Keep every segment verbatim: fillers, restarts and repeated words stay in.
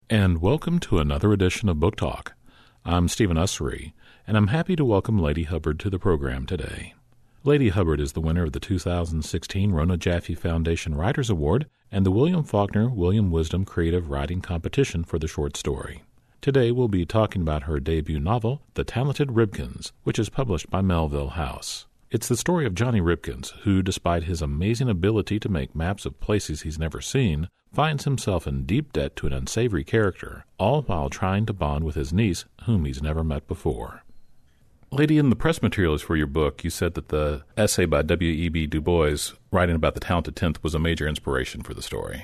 And welcome to another edition of Book Talk. I'm Stephen Ussery, and I'm happy to welcome Lady Hubbard to the program today. Lady Hubbard is the winner of the two thousand sixteen Rona Jaffe Foundation Writers Award and the William Faulkner William Wisdom Creative Writing Competition for the short story. Today we'll be talking about her debut novel, The Talented Ribkins, which is published by Melville House. It's the story of Johnny Ribkins, who, despite his amazing ability to make maps of places he's never seen, finds himself in deep debt to an unsavory character, all while trying to bond with his niece, whom he's never met before. Lady, in the press materials for your book, you said that the essay by W E B Du Bois writing about the Talented Tenth was a major inspiration for the story.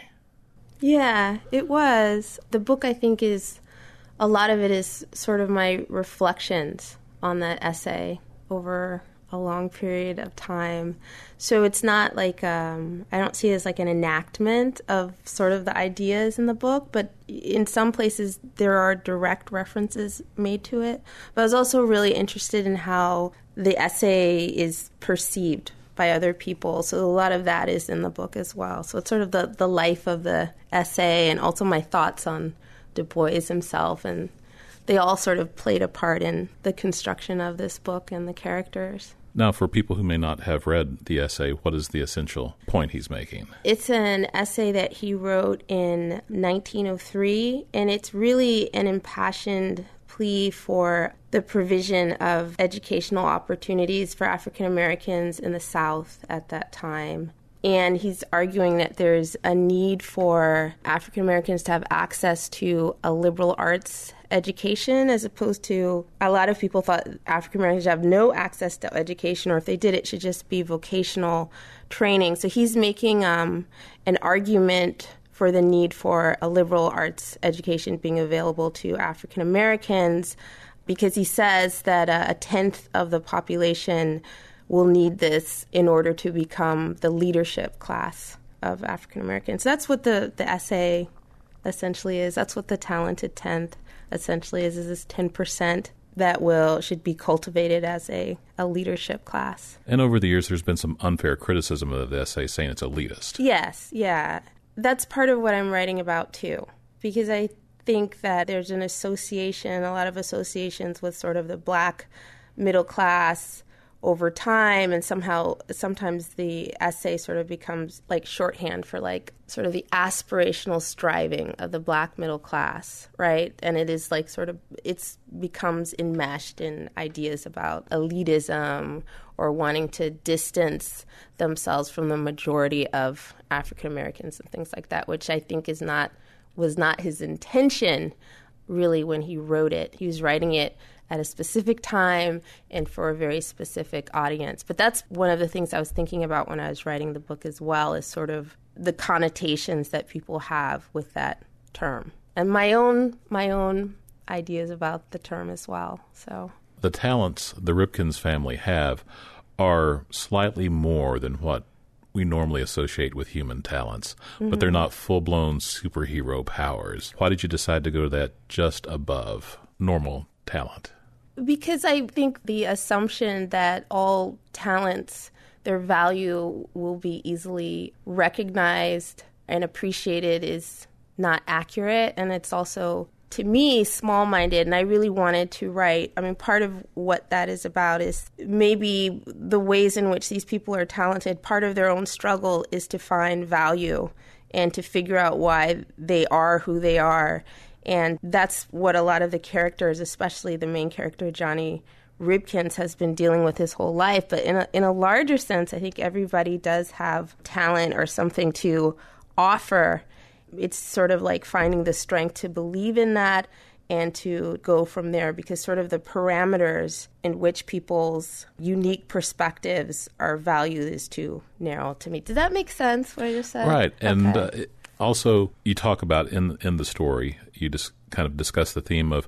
Yeah, it was. The book, I think, is, a lot of it is sort of my reflections on that essay over a long period of time. So it's not like, um, I don't see it as like an enactment of sort of the ideas in the book, but in some places there are direct references made to it. But I was also really interested in how the essay is perceived by other people. So a lot of that is in the book as well. So it's sort of the, the life of the essay and also my thoughts on Du Bois himself, and they all sort of played a part in the construction of this book and the characters. Now, for people who may not have read the essay, what is the essential point he's making? It's an essay that he wrote in nineteen oh three, and it's really an impassioned plea for the provision of educational opportunities for African Americans in the South at that time. And he's arguing that there's a need for African Americans to have access to a liberal arts education, as opposed to a lot of people thought African Americans should have no access to education, or if they did, it should just be vocational training. So he's making um, an argument for the need for a liberal arts education being available to African Americans, because he says that uh, a tenth of the population will need this in order to become the leadership class of African Americans. So that's what the, the essay essentially is. That's what the Talented Tenth essentially is, is this ten percent that will should be cultivated as a, a leadership class. And over the years, there's been some unfair criticism of the essay saying it's elitist. Yes, yeah. That's part of what I'm writing about, too, because I think that there's an association, a lot of associations with sort of the black middle class over time, and somehow sometimes the essay sort of becomes like shorthand for like sort of the aspirational striving of the black middle class, right? And it is like sort of, it's becomes enmeshed in ideas about elitism or wanting to distance themselves from the majority of African Americans and things like that, which I think is not, was not his intention really when he wrote it. He was writing it at a specific time and for a very specific audience. But that's one of the things I was thinking about when I was writing the book as well, is sort of the connotations that people have with that term. And my own my own ideas about the term as well. So the talents the Ribkins family have are slightly more than what we normally associate with human talents, mm-hmm. but they're not full-blown superhero powers. Why did you decide to go to that just above normal talent? Because I think the assumption that all talents, their value will be easily recognized and appreciated is not accurate. And it's also, to me, small-minded. And I really wanted to write, I mean, part of what that is about is maybe the ways in which these people are talented. Part of their own struggle is to find value and to figure out why they are who they are. And that's what a lot of the characters, especially the main character, Johnny Ribkins, has been dealing with his whole life. But in a, in a larger sense, I think everybody does have talent or something to offer. It's sort of like finding the strength to believe in that and to go from there, because sort of the parameters in which people's unique perspectives are valued is too narrow to me. Did that make sense, what I just said? Right. And okay. uh, also, you talk about in in the story, you just kind of discuss the theme of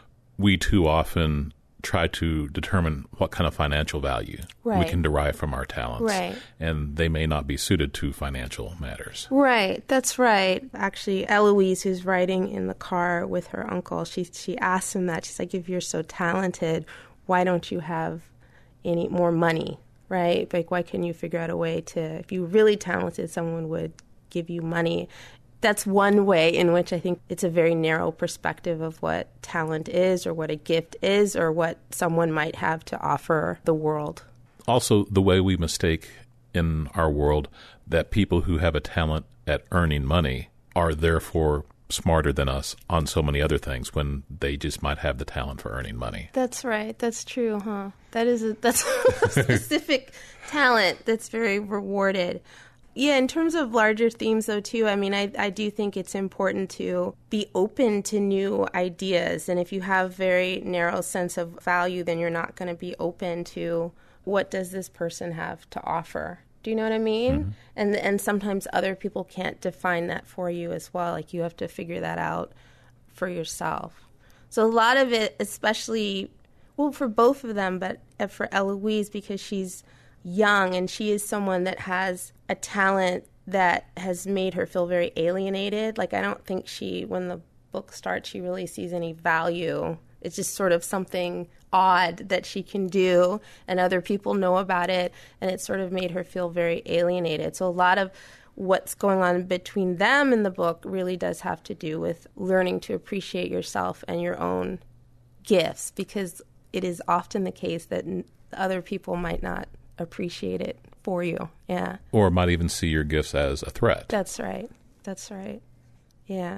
we too often try to determine what kind of financial value right. we can derive from our talents. Right. And they may not be suited to financial matters. Right. That's right. Actually, Eloise, who's riding in the car with her uncle, she she asks him that. She's like, if you're so talented, why don't you have any more money, right? Like, why can't you figure out a way to, if you're really talented, someone would give you money. that's one way in which I think it's a very narrow perspective of what talent is or what a gift is or what someone might have to offer the world. Also, the way we mistake in our world that people who have a talent at earning money are therefore smarter than us on so many other things when they just might have the talent for earning money. That's right. That's true, huh? That is a, that's a specific talent that's very rewarded. Yeah, in terms of larger themes, though, too, I mean, I, I do think it's important to be open to new ideas. And if you have very narrow sense of value, then you're not going to be open to what does this person have to offer. Do you know what I mean? Mm-hmm. And and sometimes other people can't define that for you as well. Like, you have to figure that out for yourself. So a lot of it, especially, well, for both of them, but for Eloise, because she's young and she is someone that has a talent that has made her feel very alienated. Like, I don't think she, when the book starts, she really sees any value. It's just sort of something odd that she can do, and other people know about it, and it sort of made her feel very alienated. So a lot of what's going on between them in the book really does have to do with learning to appreciate yourself and your own gifts, because it is often the case that other people might not appreciate it for you. Yeah. Or might even see your gifts as a threat. That's right. That's right. Yeah.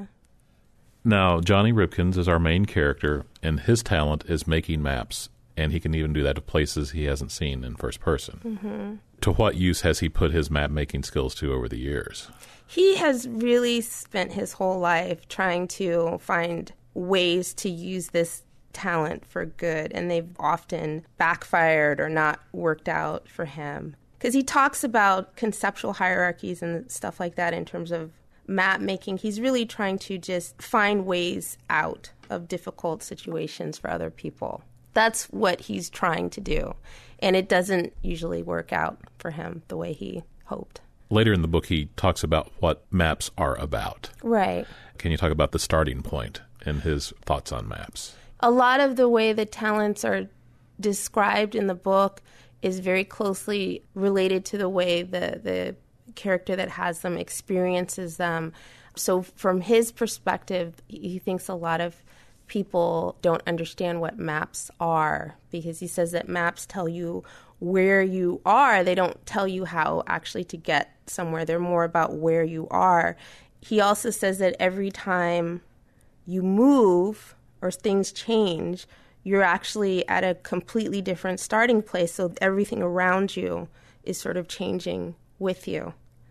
Now, Johnny Ripkins is our main character, and his talent is making maps, and he can even do that of places he hasn't seen in first person. Mm-hmm. To what use has he put his map-making skills to over the years? He has really spent his whole life trying to find ways to use this talent for good, and they've often backfired or not worked out for him. Because he talks about conceptual hierarchies and stuff like that in terms of map making. He's really trying to just find ways out of difficult situations for other people. That's what he's trying to do. And it doesn't usually work out for him the way he hoped. Later in the book, he talks about what maps are about. Right. Can you talk about the starting point and his thoughts on maps? A lot of the way the talents are described in the book is very closely related to the way the, the character that has them experiences them. So from his perspective, he thinks a lot of people don't understand what maps are, because he says that maps tell you where you are. They don't tell you how actually to get somewhere. They're more about where you are. He also says that every time you move or things change, you're actually at a completely different starting place. So everything around you is sort of changing with you.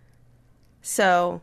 So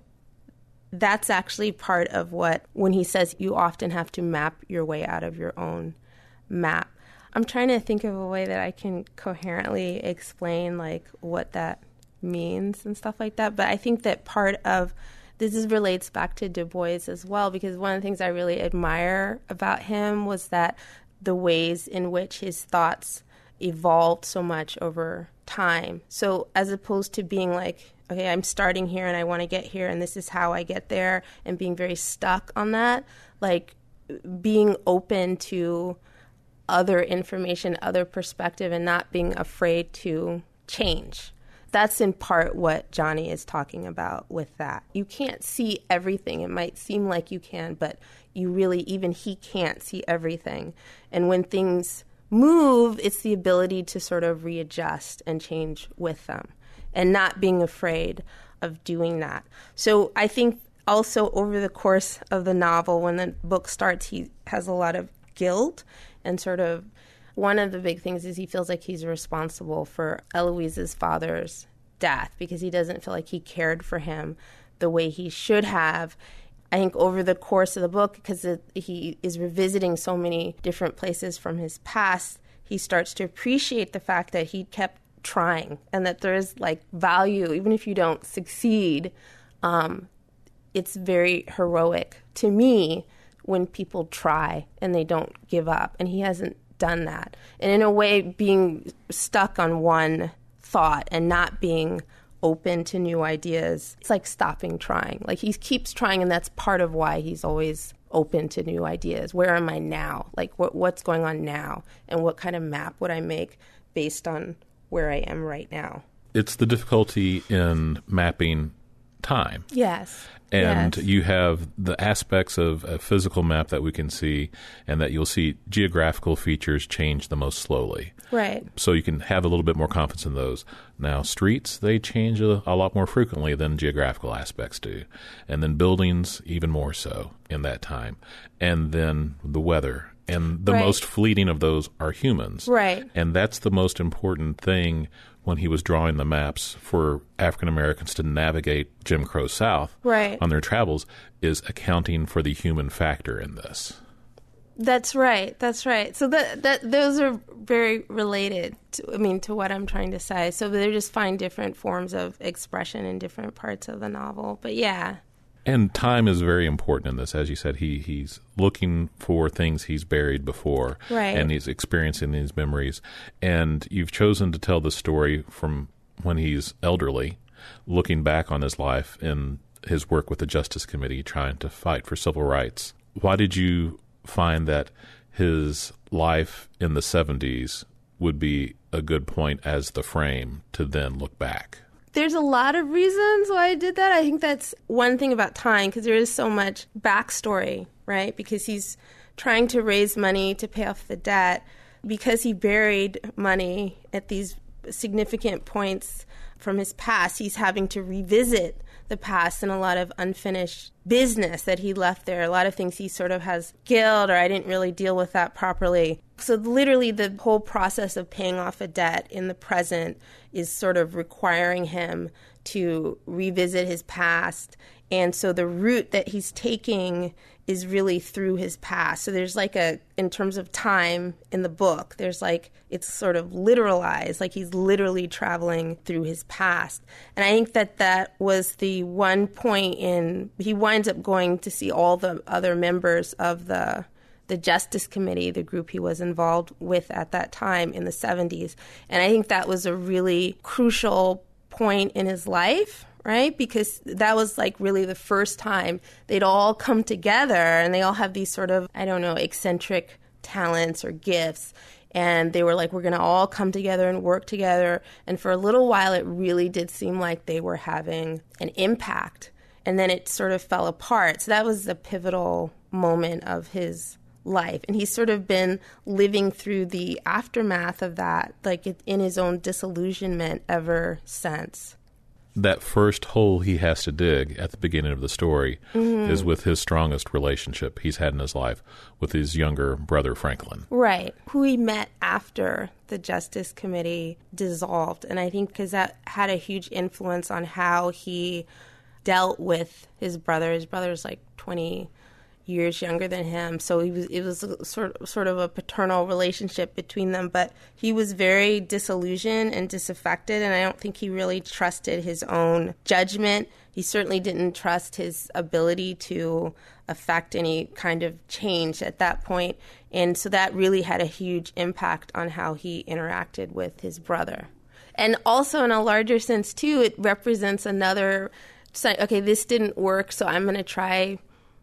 that's actually part of what, when he says you often have to map your way out of your own map. I'm trying to think of a way that I can coherently explain like what that means and stuff like that. But I think that part of this is, relates back to Du Bois as well, because one of the things I really admire about him was that the ways in which his thoughts evolved so much over time. So as opposed to being like, okay, I'm starting here and I want to get here and this is how I get there, and being very stuck on that, like being open to other information, other perspective, and not being afraid to change. That's in part what Johnny is talking about with that. You can't see everything. It might seem like you can, but you really, even he can't see everything. And when things move, it's the ability to sort of readjust and change with them, and not being afraid of doing that. So I think also over the course of the novel, when the book starts, he has a lot of guilt, and sort of one of the big things is he feels like he's responsible for Eloise's father's death because he doesn't feel like he cared for him the way he should have. I think over the course of the book, because it, he is revisiting so many different places from his past, he starts to appreciate the fact that he kept trying and that there is like value, even if you don't succeed. Um, it's very heroic to me when people try and they don't give up, and he hasn't done that. And in a way, being stuck on one thought and not being open to new ideas, it's like stopping trying. Like he keeps trying, and that's part of why he's always open to new ideas. Where am I now? Like what what's going on now? And what kind of map would I make based on where I am right now? It's the difficulty in mapping time. Yes. And yes. you have the aspects of a physical map that we can see, and that you'll see geographical features change the most slowly. Right. So you can have a little bit more confidence in those. Now, streets, they change a, a lot more frequently than geographical aspects do. And then buildings, even more so in that time. And then the weather. And the right. most fleeting of those are humans. Right. And that's the most important thing when he was drawing the maps for African Americans to navigate Jim Crow South right. on their travels, is accounting for the human factor in this. That's right. That's right. So that that those are very related to, I mean, to what I'm trying to say. So they just find different forms of expression in different parts of the novel. But yeah. And time is very important in this. As you said, he he's looking for things he's buried before. Right. And he's experiencing these memories. And you've chosen to tell the story from when he's elderly, looking back on his life and his work with the Justice Committee, trying to fight for civil rights. Why did you find that his life in the seventies would be a good point as the frame to then look back? There's a lot of reasons why I did that. I think that's one thing about time, because there is so much backstory, right? Because he's trying to raise money to pay off the debt. Because he buried money at these significant points from his past, he's having to revisit the past and a lot of unfinished business that he left there. A lot of things he sort of has guilt, or I didn't really deal with that properly. So literally the whole process of paying off a debt in the present is sort of requiring him to revisit his past. And so the route that he's taking is really through his past. So there's like a, in terms of time in the book, there's like, it's sort of literalized, like he's literally traveling through his past. And I think that that was the one point in, he winds up going to see all the other members of the the Justice Committee, the group he was involved with at that time in the seventies. And I think that was a really crucial point in his life, right? Because that was like really the first time they'd all come together, and they all have these sort of, I don't know, eccentric talents or gifts. And they were like, we're going to all come together and work together. And for a little while, it really did seem like they were having an impact. And then it sort of fell apart. So that was the pivotal moment of his life. And he's sort of been living through the aftermath of that, like in his own disillusionment ever since. That first hole he has to dig at the beginning of the story mm-hmm. is with his strongest relationship he's had in his life with his younger brother, Franklin. Right, who he met after the Justice Committee dissolved. And I think because that had a huge influence on how he dealt with his brother. His brother's like twenty years younger than him, so he was, it was a sort of, sort of a paternal relationship between them, but he was very disillusioned and disaffected, and I don't think he really trusted his own judgment. He certainly didn't trust his ability to affect any kind of change at that point, and so that really had a huge impact on how he interacted with his brother. And also in a larger sense, too, it represents another, okay, this didn't work, so I'm going to try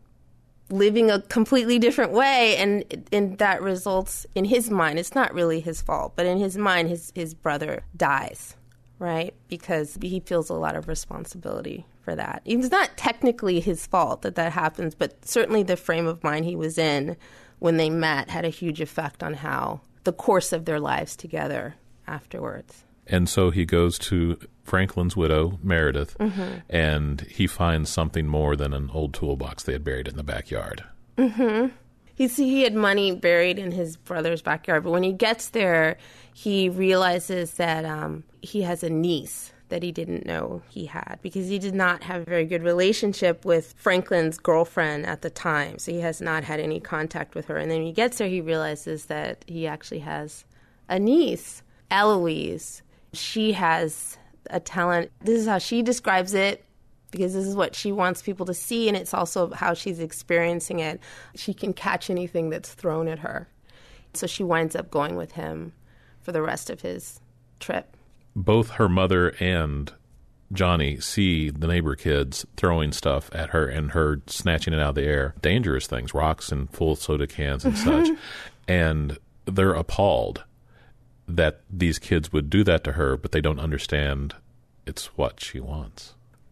living a completely different way, and and that results in his mind. It's not really his fault, but in his mind, his, his brother dies, right? Because he feels a lot of responsibility for that. It's not technically his fault that that happens, but certainly the frame of mind he was in when they met had a huge effect on how the course of their lives together afterwards. And so he goes to Franklin's widow, Meredith, mm-hmm. and he finds something more than an old toolbox they had buried in the backyard. Mm-hmm. He, he had money buried in his brother's backyard, but when he gets there, he realizes that um, he has a niece that he didn't know he had, because he did not have a very good relationship with Franklin's girlfriend at the time, so he has not had any contact with her. And then when he gets there, he realizes that he actually has a niece, Eloise. She has a talent. This is how she describes it, because this is what she wants people to see, and it's also how she's experiencing it. She can catch anything that's thrown at her. So she winds up going with him for the rest of his trip. Both her mother and Johnny see the neighbor kids throwing stuff at her and her snatching it out of the air. Dangerous things, rocks and full soda cans and such. And they're appalled that these kids would do that to her, but they don't understand it's what she wants.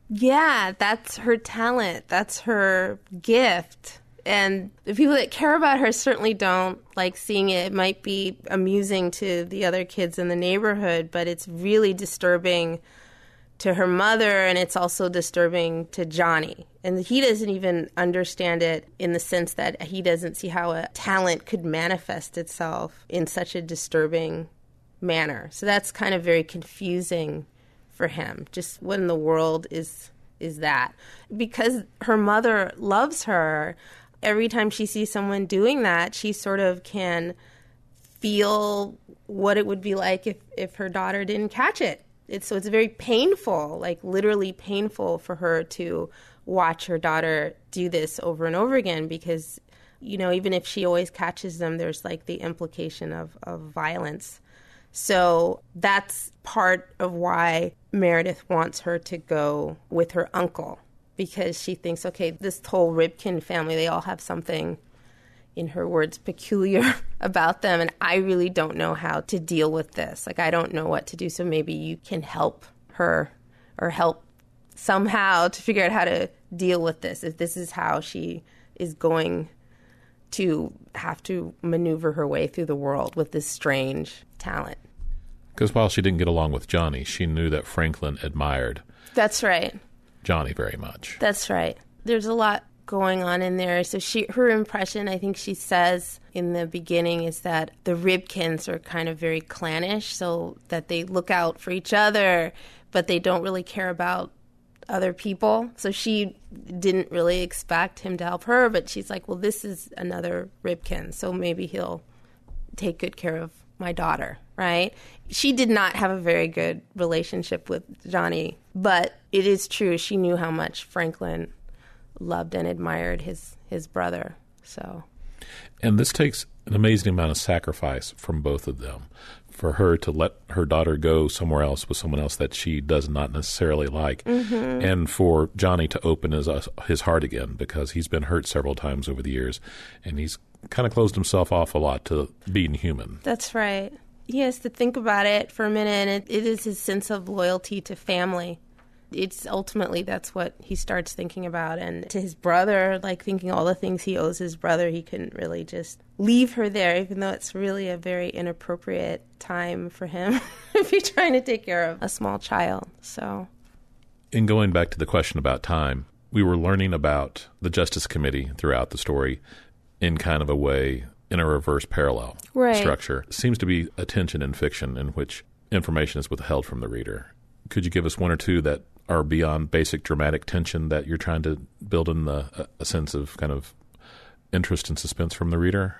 Yeah, that's her talent. That's her gift. And the people that care about her certainly don't like seeing it. It might be amusing to the other kids in the neighborhood, but it's really disturbing to her mother, and it's also disturbing to Johnny. And he doesn't even understand it in the sense that he doesn't see how a talent could manifest itself in such a disturbing manner. So that's kind of very confusing for him. Just what in the world is is that? Because her mother loves her, every time she sees someone doing that, she sort of can feel what it would be like if, if her daughter didn't catch it. It's, so it's very painful, like literally painful for her to watch her daughter do this over and over again because, you know, even if she always catches them, there's like the implication of, of violence. So that's part of why Meredith wants her to go with her uncle, because she thinks, okay, this whole Ripken family, they all have something, in her words, peculiar about them, and I really don't know how to deal with this. Like, I don't know what to do, so maybe you can help her or help somehow to figure out how to deal with this, if this is how she is going to have to maneuver her way through the world with this strange talent. Because while she didn't get along with Johnny, she knew that Franklin admired That's right. Johnny very much. That's right. There's a lot going on in there. So she, her impression, I think she says in the beginning, is that the Ripkins are kind of very clannish, so that they look out for each other, but they don't really care about other people. So she didn't really expect him to help her, but she's like, well, this is another Ripken, so maybe he'll take good care of my daughter, right? She did not have a very good relationship with Johnny, but it is true, she knew how much Franklin loved and admired his, his brother. So, and this takes an amazing amount of sacrifice from both of them. For her to let her daughter go somewhere else with someone else that she does not necessarily like, mm-hmm. and for Johnny to open his uh, his heart again, because he's been hurt several times over the years, and he's kind of closed himself off a lot to being human. That's right. He has to think about it for a minute, and it, it is his sense of loyalty to family. It's ultimately that's what he starts thinking about. And to his brother, like thinking all the things he owes his brother, he couldn't really just leave her there, even though it's really a very inappropriate time for him if he's trying to take care of a small child. So, in going back to the question about time, we were learning about the Justice Committee throughout the story in kind of a way, in a reverse parallel right. structure. It seems to be a tension in fiction in which information is withheld from the reader. Could you give us one or two that are beyond basic dramatic tension that you're trying to build in the, a sense of kind of interest and suspense from the reader?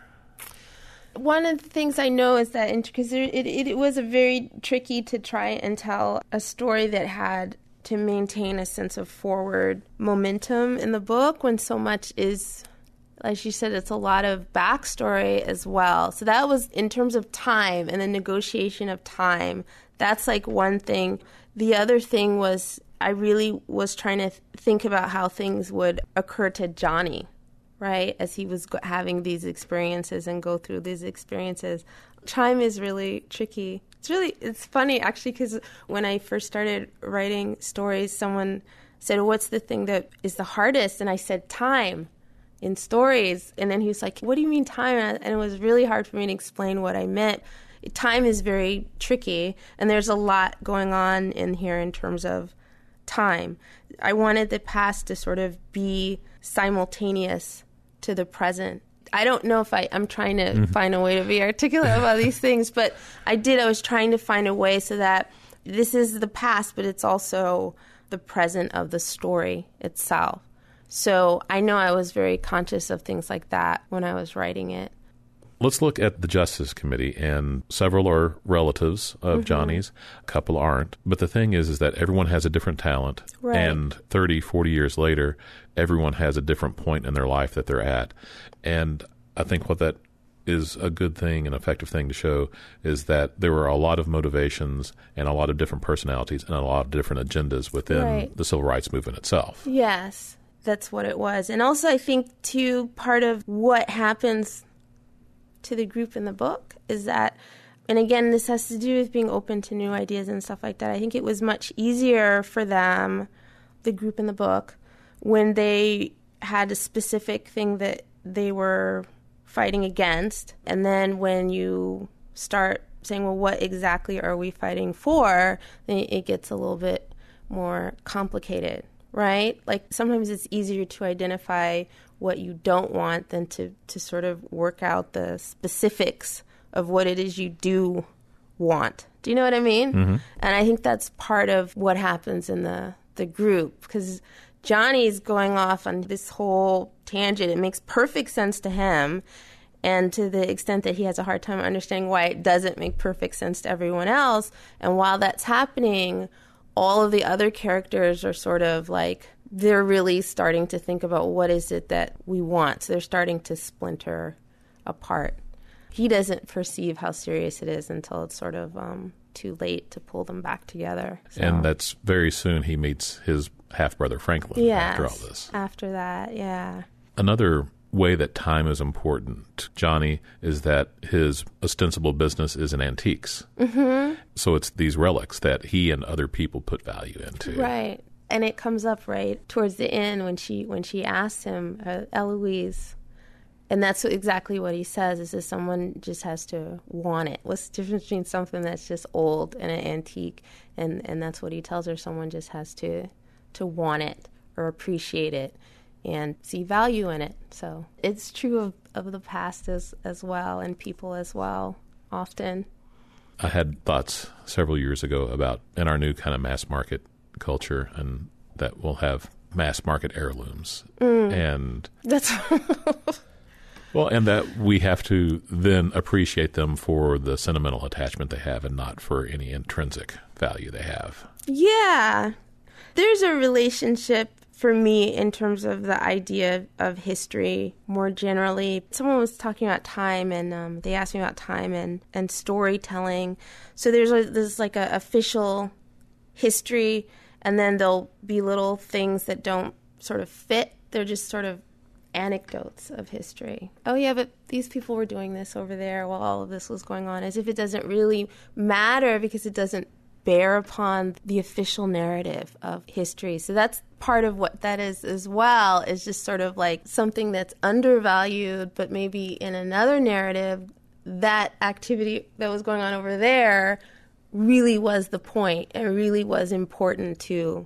One of the things I know is that, because it, it, it was a very tricky to try and tell a story that had to maintain a sense of forward momentum in the book when so much is, as you said, it's a lot of backstory as well. So that was, in terms of time and the negotiation of time, that's like one thing. The other thing was, I really was trying to th- think about how things would occur to Johnny, right, as he was go- having these experiences and go through these experiences. Time is really tricky. It's really, it's funny, actually, because when I first started writing stories, someone said, what's the thing that is the hardest? And I said, time in stories. And then he was like, what do you mean time? And it was really hard for me to explain what I meant. Time is very tricky, and there's a lot going on in here in terms of time. I wanted the past to sort of be simultaneous to the present. I don't know if I, I'm trying to mm-hmm. find a way to be articulate about these things, but I did. I was trying to find a way so that this is the past, but it's also the present of the story itself. So I know I was very conscious of things like that when I was writing it. Let's look at the Justice Committee, and several are relatives of mm-hmm. Johnny's, a couple aren't. But the thing is, is that everyone has a different talent, right. and thirty, forty years later, everyone has a different point in their life that they're at. And I think what that is a good thing, an effective thing to show, is that there were a lot of motivations and a lot of different personalities and a lot of different agendas within right. the civil rights movement itself. Yes, that's what it was. And also I think, too, part of what happens to the group in the book is that, and again, this has to do with being open to new ideas and stuff like that. I think it was much easier for them the group in the book, when they had a specific thing that they were fighting against, and then when you start saying, well, what exactly are we fighting for, then it gets a little bit more complicated, right? Like sometimes it's easier to identify what you don't want than to, to sort of work out the specifics of what it is you do want. Do you know what I mean? Mm-hmm. And I think that's part of what happens in the, the group, because Johnny's going off on this whole tangent. It makes perfect sense to him, and to the extent that he has a hard time understanding why it doesn't make perfect sense to everyone else. And while that's happening, all of the other characters are sort of like, they're really starting to think about what is it that we want. So they're starting to splinter apart. He doesn't perceive how serious it is until it's sort of um, too late to pull them back together. So. And that's very soon he meets his half-brother Franklin yes, after all this. After that, yeah. Another way that time is important to Johnny is that his ostensible business is in antiques. Mm-hmm. So it's these relics that he and other people put value into. Right. And it comes up right towards the end when she when she asks him, uh, Eloise, and that's exactly what he says, is that someone just has to want it. What's the difference between something that's just old and an antique? And, and that's what he tells her. Someone just has to, to want it or appreciate it and see value in it. So it's true of, of the past as, as well, and people as well, often. I had thoughts several years ago about in our new kind of mass market culture, and that we'll have mass market heirlooms. Mm. And that's well, and that we have to then appreciate them for the sentimental attachment they have and not for any intrinsic value they have. Yeah. There's a relationship for me in terms of the idea of history more generally. Someone was talking about time, and um, they asked me about time and, and storytelling. So there's a, there's like a official history, and then there'll be little things that don't sort of fit. They're just sort of anecdotes of history. Oh yeah, but these people were doing this over there while all of this was going on, as if it doesn't really matter because it doesn't bear upon the official narrative of history. So that's part of what that is as well, is just sort of like something that's undervalued, but maybe in another narrative, that activity that was going on over there really was the point and really was important to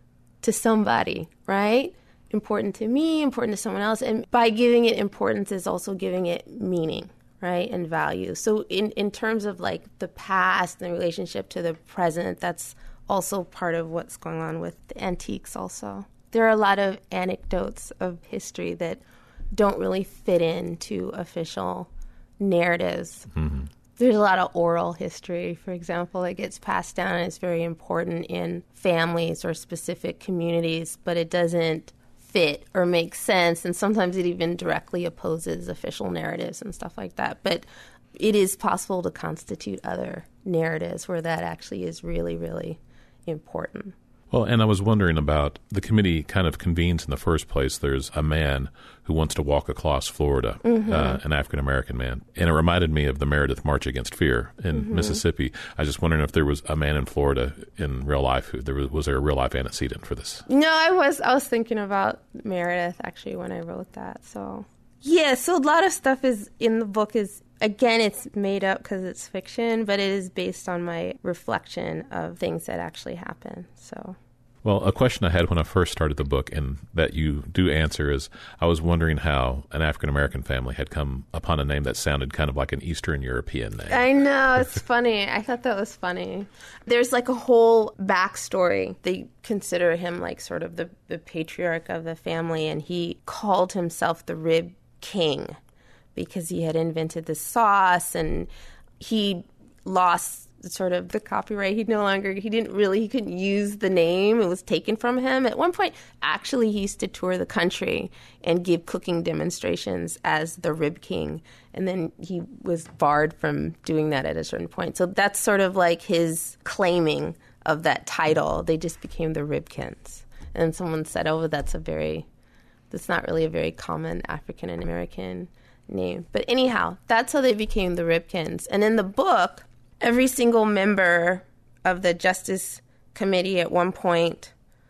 to somebody, right? Important to me, important to someone else. And by giving it importance is also giving it meaning, right, and value. So in, in terms of like the past and the relationship to the present, that's also part of what's going on with the antiques also. There are a lot of anecdotes of history that don't really fit into official narratives. Mm-hmm. There's a lot of oral history, for example, that gets passed down and is very important in families or specific communities, but it doesn't fit or make sense, and sometimes it even directly opposes official narratives and stuff like that. But it is possible to constitute other narratives where that actually is really, really important. Well, and I was wondering about the committee kind of convenes in the first place. There's a man who wants to walk across Florida, mm-hmm. uh, an African-American man. And it reminded me of the Meredith March Against Fear in mm-hmm. Mississippi. I was just wondering if there was a man in Florida in real life. Who, there was, was there a real-life antecedent for this? No, I was I was thinking about Meredith, actually, when I wrote that. So, yeah, so a lot of stuff is in the book is, again, it's made up because it's fiction, but it is based on my reflection of things that actually happen, so... Well, a question I had when I first started the book, and that you do answer, is I was wondering how an African-American family had come upon a name that sounded kind of like an Eastern European name. I know, it's funny. I thought that was funny. There's like a whole backstory. They consider him like sort of the, the patriarch of the family, and he called himself the Rib King because he had invented the sauce, and he lost sort of the copyright. He no longer, he didn't really, he couldn't use the name. It was taken from him. At one point, actually, he used to tour the country and give cooking demonstrations as the Rib King. And then he was barred from doing that at a certain point. So that's sort of like his claiming of that title. They just became the Ribkins. And someone said, oh, that's a very, that's not really a very common African American name. But anyhow, that's how they became the Ribkins. And in the book, every single member of the Justice Committee at one point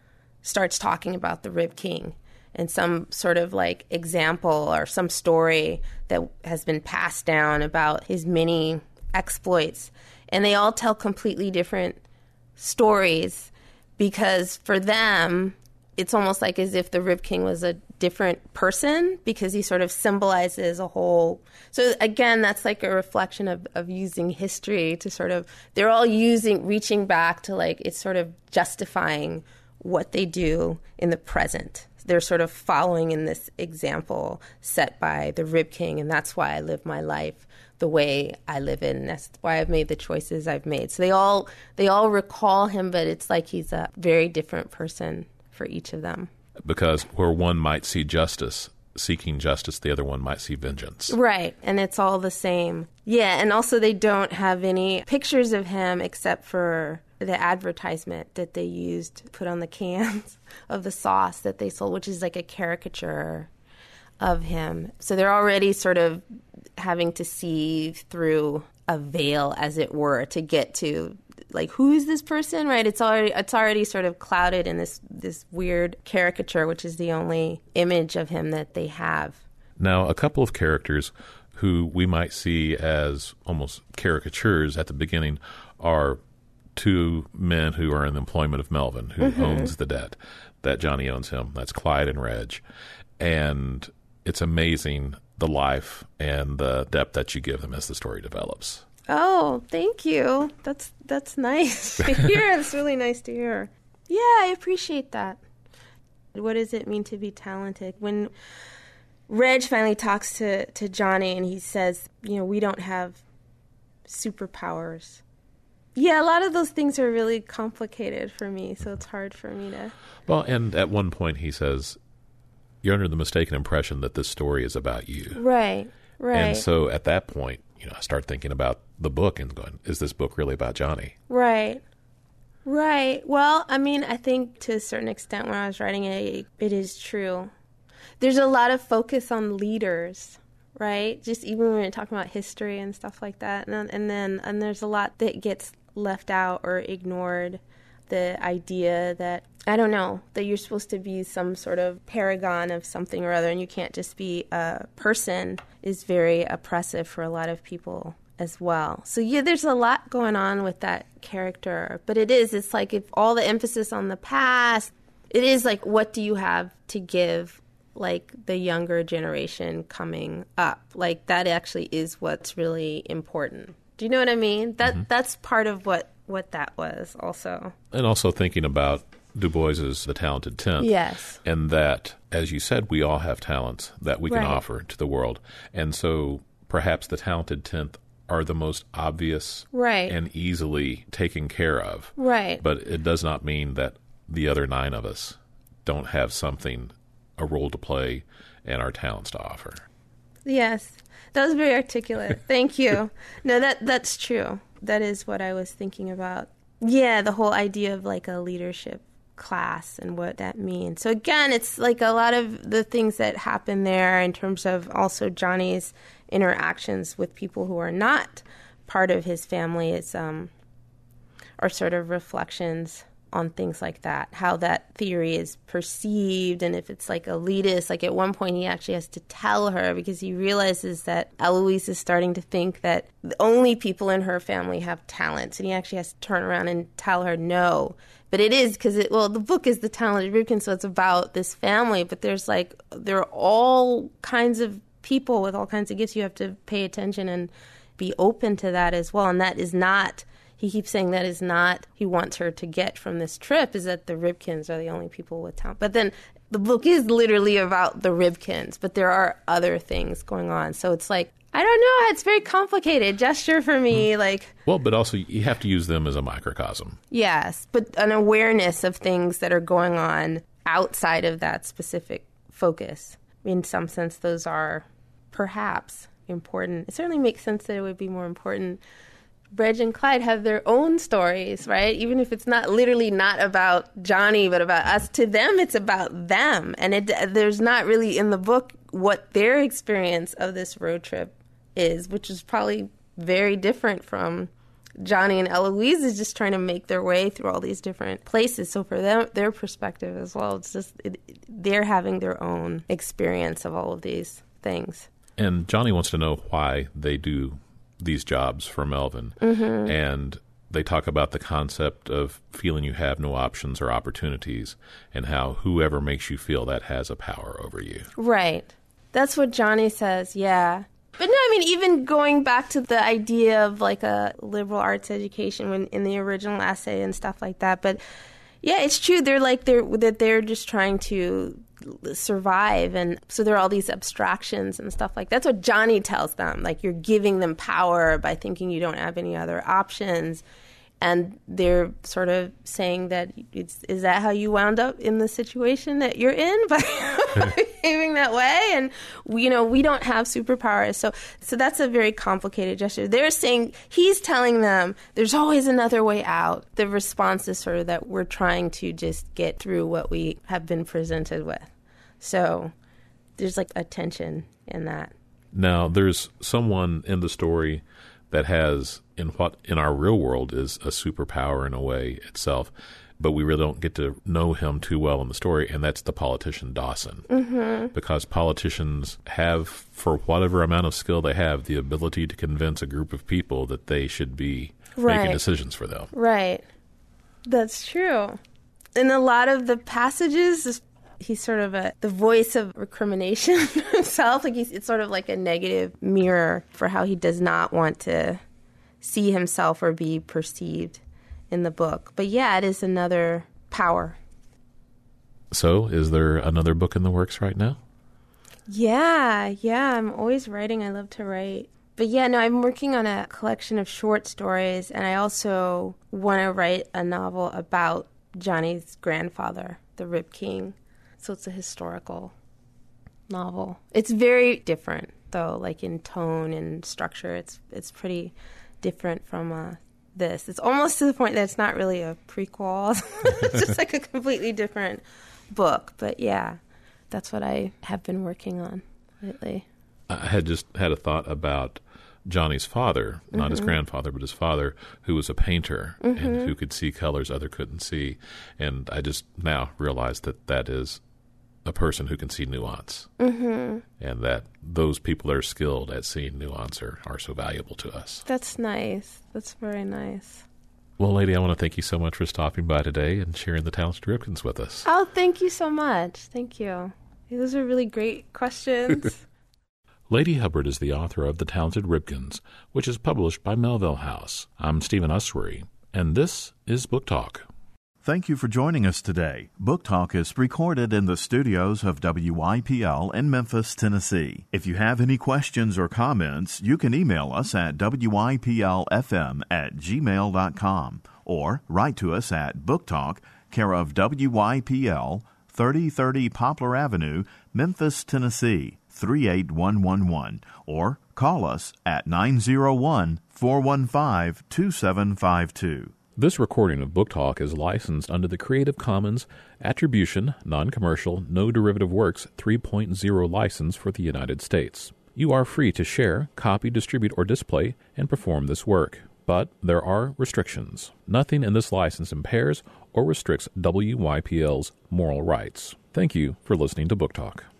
starts talking about the Rib King and some sort of like example or some story that has been passed down about his many exploits. And they all tell completely different stories because for them, it's almost like as if the Rib King was a different person because he sort of symbolizes a whole. So again, that's like a reflection of, of using history to sort of, they're all using, reaching back to like, it's sort of justifying what they do in the present. They're sort of following in this example set by the Rib King, and that's why I live my life the way I live it, and that's why I've made the choices I've made. So they all they all recall him, but it's like he's a very different person for each of them. Because where one might see justice, seeking justice, the other one might see vengeance. Right, and it's all the same. Yeah, and also they don't have any pictures of him except for the advertisement that they used to put on the cans of the sauce that they sold, which is like a caricature of him. So they're already sort of having to see through a veil, as it were, to get to like, who is this person, right? It's already it's already sort of clouded in this this weird caricature, which is the only image of him that they have. Now, a couple of characters who we might see as almost caricatures at the beginning are two men who are in the employment of Melvin, who mm-hmm. owns the debt that Johnny owes him. That's Clyde and Reg. And it's amazing the life and the depth that you give them as the story develops. Oh, thank you. That's that's nice to hear. It's really nice to hear. Yeah, I appreciate that. What does it mean to be talented? When Reg finally talks to, to Johnny and he says, you know, we don't have superpowers. Yeah, a lot of those things are really complicated for me, so it's hard for me to... Well, and at one point he says, you're under the mistaken impression that this story is about you. Right, right. And so at that point, you know, I start thinking about the book and going, is this book really about Johnny? Right, right. Well, I mean, I think to a certain extent when I was writing it, it is true. There's a lot of focus on leaders, right? Just even when we're talking about history and stuff like that. And, and then and there's a lot that gets left out or ignored. The idea that, I don't know, that you're supposed to be some sort of paragon of something or other and you can't just be a person is very oppressive for a lot of people as well. So yeah, there's a lot going on with that character. But it is, it's like if all the emphasis on the past, it is like, what do you have to give like the younger generation coming up? Like that actually is what's really important. Do you know what I mean? That mm-hmm. That's part of what, what that was also. And also thinking about Du Bois's The Talented Tenth. Yes. And that, as you said, we all have talents that we can right. offer to the world. And so perhaps the Talented Tenth are the most obvious right. and easily taken care of. Right. But it does not mean that the other nine of us don't have something, a role to play, and our talents to offer. Yes. That was very articulate. Thank you. No, that that's true. That is what I was thinking about. Yeah, the whole idea of like a leadership class and what that means. So again, it's like a lot of the things that happen there in terms of also Johnny's interactions with people who are not part of his family is um, are sort of reflections on things like that, how that theory is perceived, and if it's like elitist. Like at one point he actually has to tell her because he realizes that Eloise is starting to think that the only people in her family have talents, and he actually has to turn around and tell her no. But it is because, it, well, the book is The Talented Rib King, so it's about this family, but there's like, there are all kinds of people with all kinds of gifts. You have to pay attention and be open to that as well, and that is not... He keeps saying that is not, he wants her to get from this trip, is that the Ribkins are the only people with talent. But then the book is literally about the Ribkins, but there are other things going on. So it's like, I don't know, it's very complicated gesture for me. like. Well, but also you have to use them as a microcosm. Yes, but an awareness of things that are going on outside of that specific focus. In some sense, those are perhaps important. It certainly makes sense that it would be more important. Reg and Clyde have their own stories, right? Even if it's not literally not about Johnny, but about us. To them, it's about them. And it, there's not really in the book what their experience of this road trip is, which is probably very different from Johnny and Eloise is just trying to make their way through all these different places. So for them, their perspective as well, it's just it, they're having their own experience of all of these things. And Johnny wants to know why they do these jobs for Melvin. Mm-hmm. And they talk about the concept of feeling you have no options or opportunities and how whoever makes you feel that has a power over you. Right. That's what Johnny says, yeah. But no, I mean, even going back to the idea of like a liberal arts education when in the original essay and stuff like that. But yeah, it's true. They're like they're that they're just trying to survive, and so there are all these abstractions and stuff like that. That's what Johnny tells them. Like, you're giving them power by thinking you don't have any other options. And they're sort of saying that, it's, is that how you wound up in the situation that you're in by behaving that way? And, you know, we don't have superpowers. So so that's a very complicated gesture. They're saying, he's telling them there's always another way out. The response is sort of that we're trying to just get through what we have been presented with. So there's like a tension in that. Now, there's someone in the story that has, in what in our real world is a superpower in a way itself, but we really don't get to know him too well in the story, and that's the politician Dawson. Mm-hmm. Because politicians have, for whatever amount of skill they have, the ability to convince a group of people that they should be right. making decisions for them. Right. That's true. In a lot of the passages, he's sort of a the voice of recrimination himself. Like he's, it's sort of like a negative mirror for how he does not want to see himself or be perceived in the book. But yeah, it is another power. So, is there another book in the works right now? Yeah, yeah. I'm always writing. I love to write. But yeah, no, I'm working on a collection of short stories, and I also want to write a novel about Johnny's grandfather, the Rip King. So it's a historical novel. It's very different, though, like in tone and structure. It's it's pretty different from uh, this. It's almost to the point that it's not really a prequel. It's just like a completely different book. But yeah, that's what I have been working on lately. I had just had a thought about Johnny's father, not mm-hmm. his grandfather, but his father, who was a painter mm-hmm. and who could see colors other couldn't see. And I just now realized that that is a person who can see nuance, mm-hmm. and that those people that are skilled at seeing nuance are, are so valuable to us. That's nice. That's very nice. Well, lady, I want to thank you so much for stopping by today and sharing the Talented Ripkins with us. Oh, thank you so much. Thank you. Those are really great questions. Lady Hubbard is the author of The Talented Ripkins, which is published by Melville House. I'm Stephen Ussery, and this is Book Talk. Thank you for joining us today. Book Talk is recorded in the studios of W Y P L in Memphis, Tennessee. If you have any questions or comments, you can email us at W Y P L F M at gmail dot com or write to us at Book Talk, care of W Y P L, thirty thirty Poplar Avenue, Memphis, Tennessee, three eight one one one, or call us at nine zero one, four one five, two seven five two. This recording of Book Talk is licensed under the Creative Commons Attribution, Non-Commercial, No Derivative Works three point oh license for the United States. You are free to share, copy, distribute, or display and perform this work. But there are restrictions. Nothing in this license impairs or restricts W Y P L's moral rights. Thank you for listening to Book Talk.